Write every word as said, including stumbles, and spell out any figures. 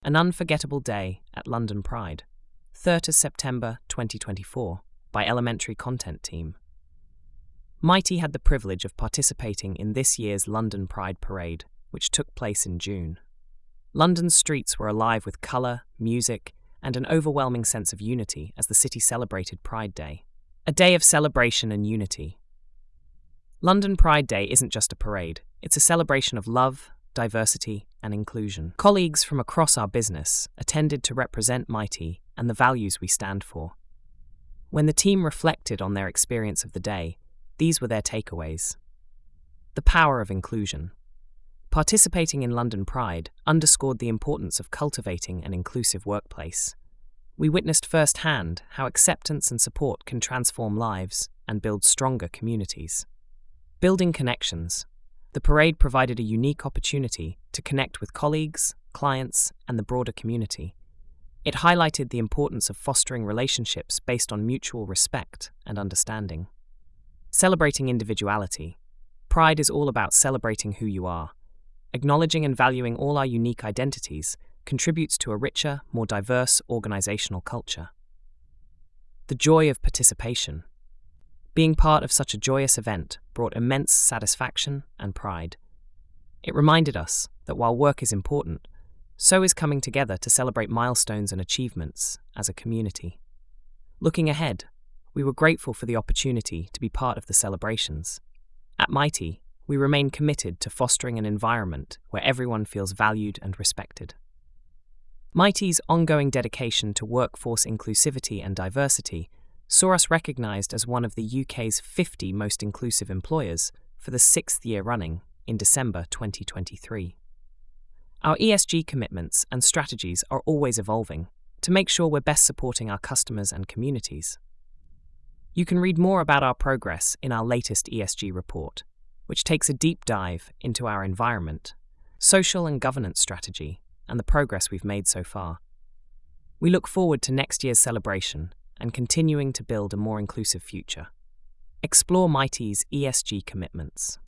An Unforgettable Day at London Pride, third of September twenty twenty-four, by Elementary Content Team. Mighty had the privilege of participating in this year's London Pride Parade, which took place in June. London's streets were alive with colour, music, and an overwhelming sense of unity as the city celebrated Pride Day. A day of celebration and unity. London Pride Day isn't just a parade, it's a celebration of love, diversity, and inclusion. Colleagues from across our business attended to represent Mighty and the values we stand for. When the team reflected on their experience of the day, these were their takeaways. The power of inclusion. Participating in London Pride underscored the importance of cultivating an inclusive workplace. We witnessed firsthand how acceptance and support can transform lives and build stronger communities. Building connections. The parade provided a unique opportunity to connect with colleagues, clients, and the broader community. It highlighted the importance of fostering relationships based on mutual respect and understanding. Celebrating individuality. Pride is all about celebrating who you are. Acknowledging and valuing all our unique identities contributes to a richer, more diverse organizational culture. The joy of participation. Being part of such a joyous event brought immense satisfaction and pride. It reminded us that while work is important, so is coming together to celebrate milestones and achievements as a community. Looking ahead, we were grateful for the opportunity to be part of the celebrations. At Mighty, we remain committed to fostering an environment where everyone feels valued and respected. Mighty's ongoing dedication to workforce inclusivity and diversity saw us recognised as one of the U K's fifty most inclusive employers for the sixth year running in December twenty twenty-three. Our E S G commitments and strategies are always evolving to make sure we're best supporting our customers and communities. You can read more about our progress in our latest E S G report, which takes a deep dive into our environment, social and governance strategy, and the progress we've made so far. We look forward to next year's celebration and continuing to build a more inclusive future. Explore Mighty's E S G commitments.